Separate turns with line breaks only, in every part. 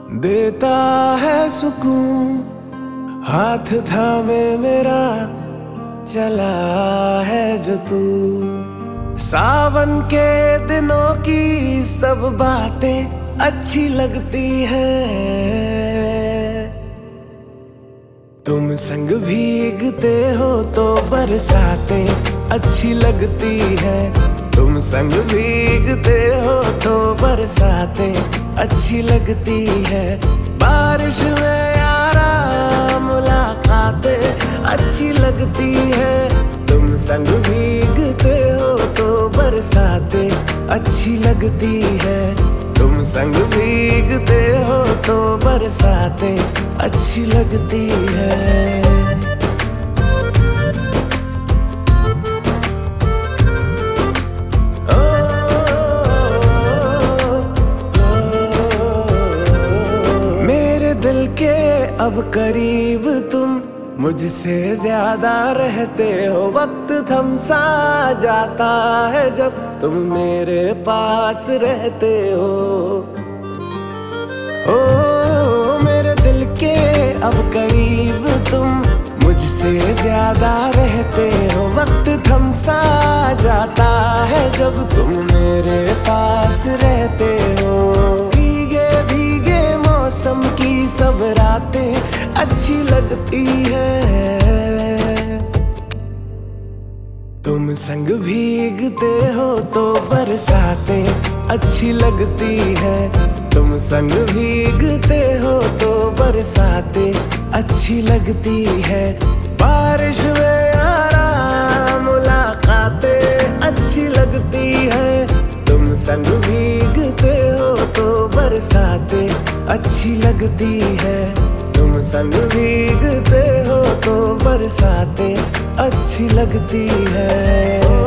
देता है सुकून, हाथ थामे मेरा चला है जो तू। सावन के दिनों की सब बातें अच्छी लगती हैं। तुम संग भीगते हो तो बरसातें अच्छी लगती है। तुम संग भीगते हो तो बरसातें अच्छी लगती है। बारिश में यारा मुलाकातें अच्छी लगती है। तुम संग भीगते हो तो बरसातें अच्छी लगती है। तुम संग भीगते हो तो बरसातें अच्छी लगती है। दिल के अब करीब तुम मुझसे ज्यादा रहते हो। वक्त थम सा जाता है जब तुम मेरे पास रहते हो। ओ मेरे दिल के अब करीब तुम मुझसे ज्यादा रहते हो। वक्त थम सा जाता है जब तुम मेरे पास रहते हो। भीगे भीगे मौसम की सब रातें अच्छी लगती है। तुम संग भीगते हो तो बरसातें अच्छी लगती है। तुम संग भीगते हो तो बरसातें अच्छी लगती है। बारिश में यारा मुलाकातें अच्छी लगती है। तुम संग भीगते हो तो बरसातें अच्छी लगती है। तुम संग भीगते हो तो बरसातें अच्छी लगती है।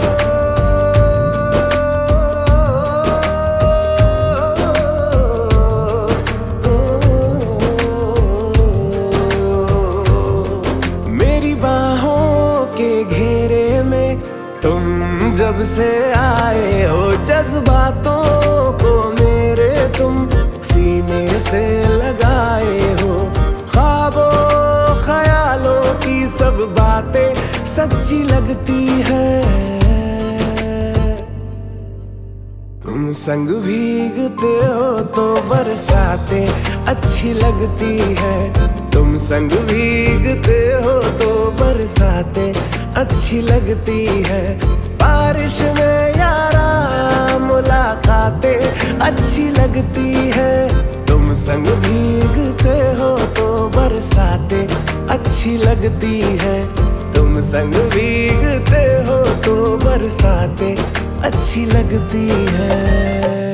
मेरी बाहों के घेरे में तुम जब से आए हो, जज्बातों को मेरे तुम सीने से लगाए हो। ख्वाबों ख्यालों की सब बातें सच्ची लगती है। तुम संग भीगते हो तो बरसातें अच्छी लगती है। तुम संग भीगते हो तो बरसातें अच्छी लगती है। बारिश में यारा मुलाकातें अच्छी लगती है। तुम संग भीगते हो तो बरसातें अच्छी लगती है। तुम संग भीगते हो तो बरसातें अच्छी लगती है।